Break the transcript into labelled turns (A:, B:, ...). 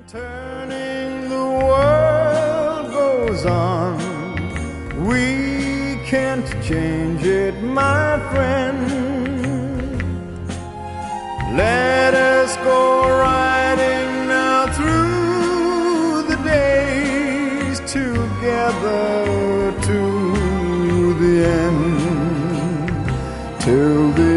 A: Turning the world goes on. We can't change it, my friend. Let us go riding now through the days together to the end, till the